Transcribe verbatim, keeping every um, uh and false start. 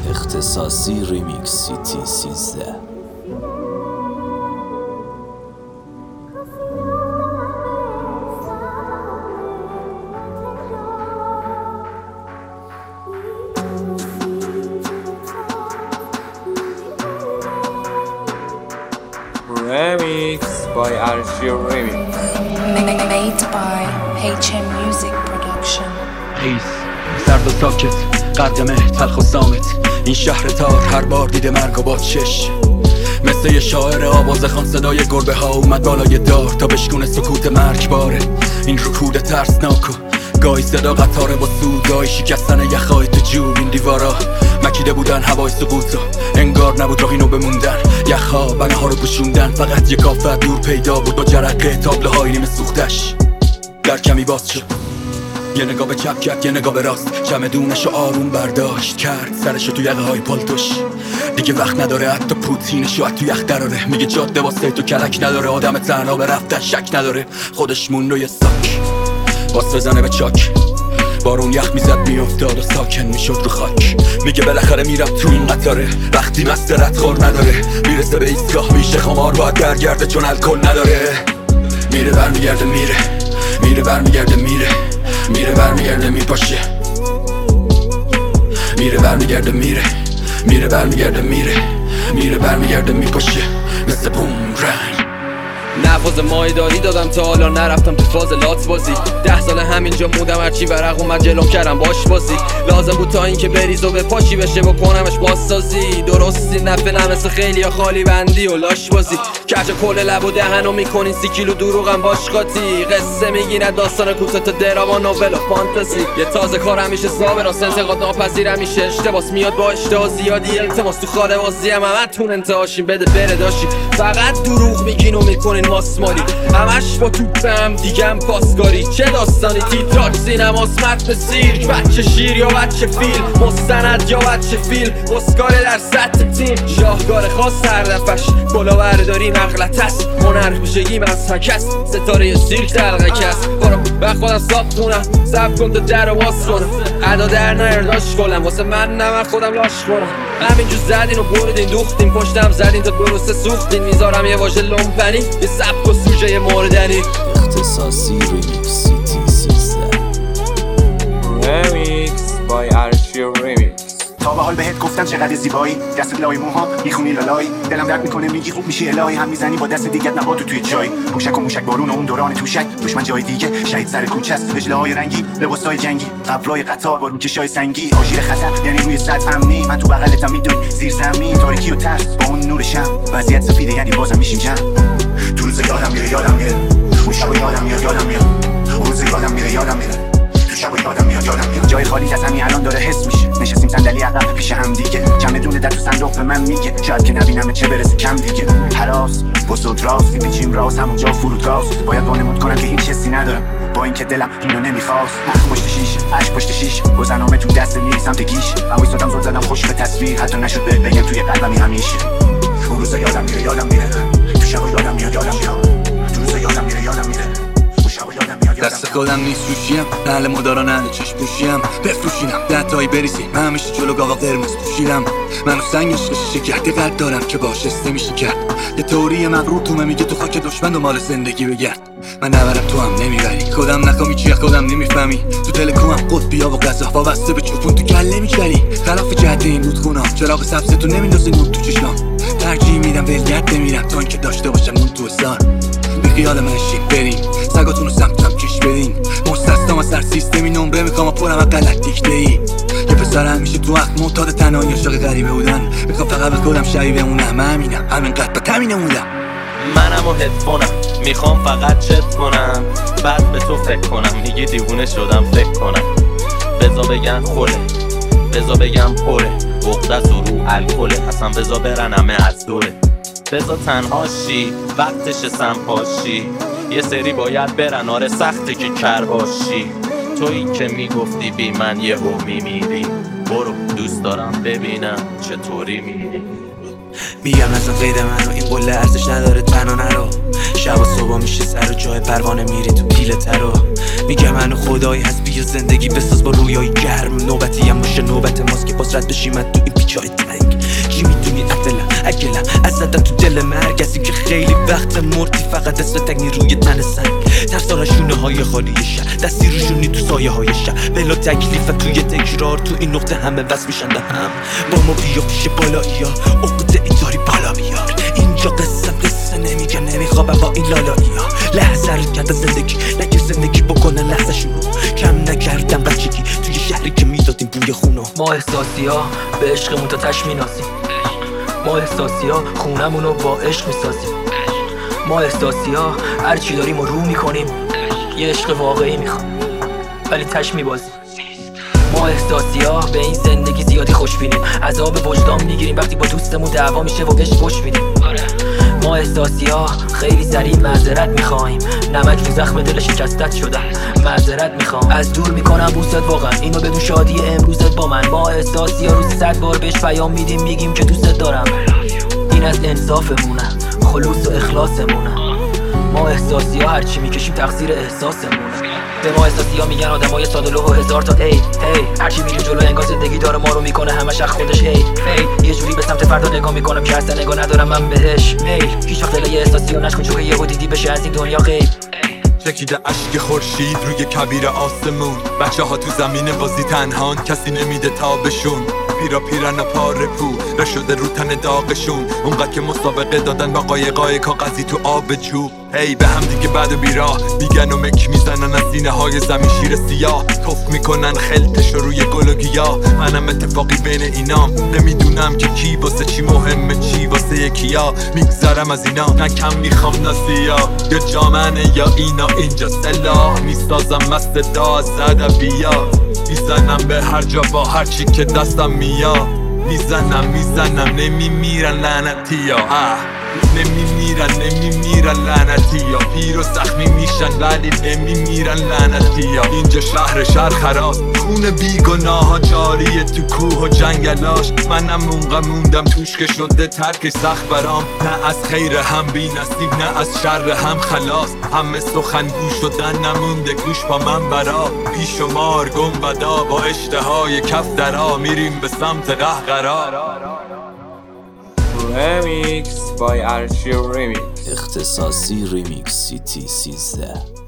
اختصاصی ریمیکس سیتی سیزده. Remix by Arshio Remix. Made by H M Music Production. حیث سرد و ساکت قدمه تلخ و سامت، این شهر تار هر بار دیده مرگ و بادشش. مثل یه شاعر آواز خان صدای گربه ها اومد بالای دار تا بشکونه سکوت مرگباره. این رکود ترسناک و گاهی صدا قطاره با سود، گاهی شکستن یخهای تو جوب. این دیوارا مکیده بودن هوای سقوط و انگار نبود راهی نو بموندن. یخها بنه ها رو پوشوندن، فقط یک آفت دور پیدا بود با جرقه تابله های نیمه سوختش. در کمی باز شد، یه نگاه به چپ کرد یه نگاه به راست، چمدونشو آروم برداشت کرد سرشو تو یقه های پالتوش. دیگه وقت نداره حتی پوتینشو از تو یخ دراره، میگه جاده واسه تو کلک نداره، آدم تنها به رفتن شک نداره. خودش موند و یه ساک باز بزنه به چاک، بارون یخ میزد میافتاد و ساکن میشد رو خاک. میگه بالاخره میرم تو این قطاره، وقتی مسترت خور نداره، میرسه به ایستگاه میشه خمار باید برگرده چون الکل نداره. میره برمیگرده میره، میره برمیگرده میره، میره برمیگرده میپاشه، میره برمیگرده میره، میره برمیگرده میره، میره برمیگرده میپاشه مثل بومرنگ. نفاز مایداری دادم تا حالا نرفتم تو فاز لات بازی. ده سال همینجا مودم، هرچی ورق اومد جلوم کردم باش بازی. لازم بود تا این که بریز و به پاشی بشه بکنمش بازسازی. درستی نفه نمسه خیلی یا خالی بندی و لاش بازی. کج کل لب و دهنو میکنین سی کیلو دروغم باش قاطی. قصه میگیره داستان کوسه تا دراما نوول و فانتزی. یه تازه کار همیشه صابر راست انتقاد ناپذیر همیشه اشتباس میاد با اشتها زیادی. التماس تو خاله بازی هم همتون انتهاشین بده بره داشی. فقط دروغ میگین و میکنین ماسمالی، همش با توپم دیگم پاسکاری. چه داستانی تیتراژ سینماس متن سیرک، بچه شیر یا بچه فیلم، مستند یا بچه فیلم، اسکار در سطح تیم. شاهکار خاص هر دفعش کلاهبرداری نقلت است، هنر ویژگیم از هکست، ستاره سیرک دلقه کست. برو به خودم ساختونم سب کن تا در رو باز کنم، ادا در نیرداش کنم واسه من نمه خودم لاش کنم. همینجور زدین و بردین دوختین پشتم زدین تا درسته سوختین. میذارم یه واژه لومپنی یه سبک و سوژه موردنی. اختصاصی ریمیکس سیتی سیزده. Remix by Arshio Remix. تا به حال بهت گفتم چقدر زیبایی، دست لای موها میخونی لالای، دلم درد میکنه میگی خوب میشی الهی، هم میزنی با دست دیگه نباتو توی چای. موشک و موشک بارون و اون دوران توشک، دشمن جای دیگه شهید سر کوچه است. وجله های رنگی لباسای جنگی، ابرای قطار با روکشای سنگی. آژیر خطر یعنی روی سطح امنی، من تو بغلتم میدونی زیر زمین تاریکی و ترس با اون نور شم. وضعیت سفیده یعنی بازم میشیم جمع. تو روز یادم میره یادم میره، اون شب یادم میاد یادم میاد، اون روز یادم میره یادم میره، تو شب یادم میاد یادم میاد. جای خالی از همین الان داره حس میشه، نشستیم صندلی عقب پیش هم دیگه. چمدون در تو صندوق به من میگه شاید که نبینم چه برسه کم دیگه. هراس بزرگ راست میپیچیم راست همونجا فرودگاست. باید وانمود کنم که هیچ حسی ندارم با اینکه دلم اینو نمیخواست. نخ پشت شیشه عشق پشت شیشه، گذرنامه تو دست میری سمت گیش. من وایسادم زل زدم خوش به تصویر، حتی نشد بهت بگم توی قلبمی همیشه. اون روزا یادم میره یادم میره، تو شب یادم میاد یادم میاد، تو روزا یادم میره یادم میره، تو شب یادم میاد. دست خودم نیست روشیم، اهل مدارا نه چشم پوشیم. بفروشینم ده تایی بریزیم، من همیشه جلو گاوا قرمز پوشیدم. منو سنگش قششه کرده قد دارم که باش نمیشه کرد. یه تئوری مغرور تو میگه تو خاک دشمن دنبال زندگی بگرد. من نبرم تو هم نمیبری، خودم نخوامی چیه خودم نمیفهمی. تو دل کوام قطبیا و غذا وابسته به چوپون تو کله میچری. خلاف جهت این رودخونام چراغ سبز تو نمیندازه نور تو چشام. ترجیح میدم ولگرد بمیرم تا اینکه داشته باشم اون تو حسار. بی خیال من شید بریم سگاتون رو سمتم کش بدین. مستثنام از هر سیستمی نمره میخوام و پرم از غلط دیکته ای. یه پسر همیشه تو وقت معتاد تنهایی عاشق غریبه بودن، میخوام فقط به خودم شبیه بمونم. همینم همینقدر به تمینه موندم. منم و هدفونم میخوام فقط چت کنم، بعد به تو فکر کنم. میگی دیوونه شدم فکر کنم. بزا بگن خوله، بزا بگم پره، بغدت و رو الکله، اصلا بزا برن همه از دوره. بزا تنهاشی وقتش سمپاشی، یه سری باید برن آره سخته که کر باشی. تویی که میگفتی بی من یه هو میمیری، برو دوست دارم ببینم چطوری میری. میگم از غیر منو این قله ارزش نداره تنها نرو. شب و صبح میشه سر و جای پروانه میری تو پیله ترو. میگم منو خدایی هست بیا زندگی بساز با رویای گرم. نوبتی هم باشه نوبت ماست که باز رد بشیم تو این پیچ جای تنگ چی میدونی عدلم اگلم از زدن تو دل مرکزی که خیلی وقت مردی فقط اسم تک روی تن سنگ ترسان شونه های خالی شهر دستی روشونی تو سایه های شهر بلا تکلیف توی تکرار تو این نقطه همه وصل میشن به هم با ما بیا پیش بالایی ها عقده ایتاری بالا بیار اینجا قصه قصه نمیگه نمیخوابم با این لالایی ها لحظه رو کرده زندگی نگه زندگی بکنن لحظه شونو کم نکردم بچگی توی شهری که میدادیم بوی خونو ما احساسی ها به عشقمون تا تش میناسیم ما احساسی ها خونمونو با عشق میسازیم ما احساسی ها هرچی داریم و رو میکنیم یه عشق واقعی میخوام ولی تش میبازیم ما احساسی ها به این زندگی زیادی خوش بینیم عذاب وجدان میگیریم وقتی با دوستمون دعوا میشه و بهش خوش میدیم ما احساسی ها خیلی سریع معذرت میخوایم نمک رو زخم دل شکستت شدم معذرت میخوام از دور میکنم بوست واقعا اینو بدون شادی امروزت با من ما احساسی ها روزی صد بار بهش پیام میدیم میگیم که دوستت دارم این از انصافمونه خلوص و اخلاصمونه ما احساسی ها هرچی میکشیم تقصیر احساسمونه به ما احساسی ها میگن آدمای ساده و هزار تا ای هی هرچی میره جلو انگار زندگی داره ما رو میکنه همش از خودش هی هی یه جوری به سمت فردا نگاه میکنم که اصلا نگاه ندارم من بهش میل هیچ وقت دل یه احساسی ها نشکن چون که یهو دیدی بشه از این دنیا غیب چکیده اشک خورشید روی کبیر آسمون بچه ها تو زمین بازی تنهان کسی نمیده تابشون پیرا پیرن پاره پو رشده رو تن داغشون اونقدر که مسابقه دادن با قایقای کاغذی تو آب جو هی به هم دیگه بعد و بیراه میگن و مک میزنن از سینه های زمین شیر سیاه توف میکنن خلطش روی گل و گیاه منم اتفاقی بین اینام نمیدونم که کی واسه چی مهمه چی واسه یکیا میگذرم از اینا نه کم میخوام نه سیاه یا جامنه یا اینا اینجا سلاح میسازم مست دا زده بیا میزنم به هر جا با هر چی که دستم میاد میزنم میزنم نمیمیرن لعنتی ها نمیمیرن نمیمیرن لعنتی ها پیر و زخمی میشن ولی نمیمیرن لعنتی ها اینجا شهر شهر خراست خون بیگناه ها جاریه تو کوه و جنگلاش منم اونقا موندم توش که شده ترکش سخت برام نه از خیر هم بی نصیب نه از شر هم خلاص همه سخنگو شدن نمونده گوش با من برا پیش و مار گنبدا با اشتهای کف درا میریم به سمت قهقرا Remix by Archie Remix اختصاصی ریمیکس سیتی سیزده